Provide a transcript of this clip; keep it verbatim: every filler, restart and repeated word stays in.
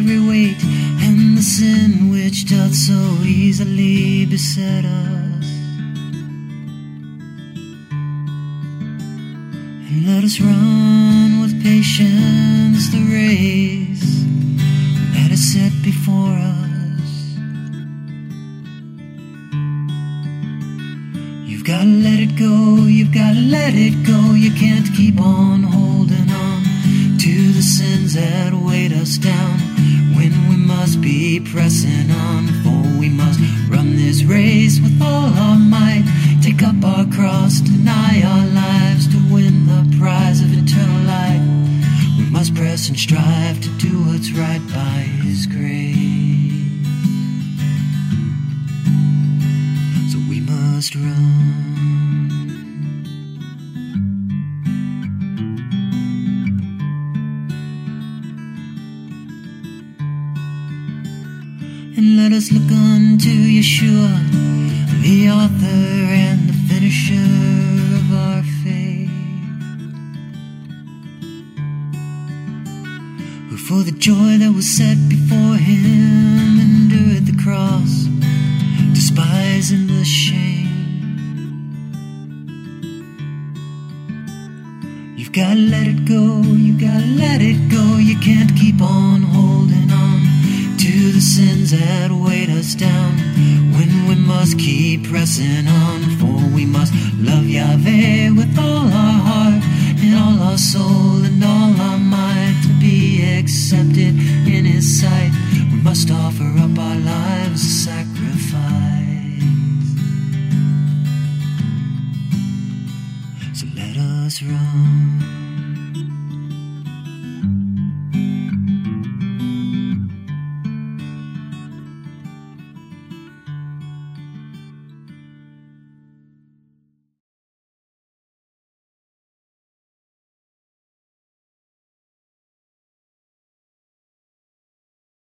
every weight and the sin which doth so easily beset us. And let us run with patience the race that is set before us. You've gotta let it go, you've gotta let it go. You can't keep on holding on to the sins that weight us down, when we must be pressing on. For we must run this race with all our might, take up our cross, deny our lives to win the prize of eternal life. We must press and strive to do what's right by His grace. So we must run. And let us look unto Yeshua, the author and the finisher of our faith, who for the joy that was set before Him endured the cross, despising the shame. You've gotta let it go, you gotta let it go. You can't keep on holding on to the sins that weight us down, when we must keep pressing on. For we must love Yahweh with all our heart and all our soul and all our mind, to be accepted in His sight. We must offer up our lives as sacrifice. So let us run.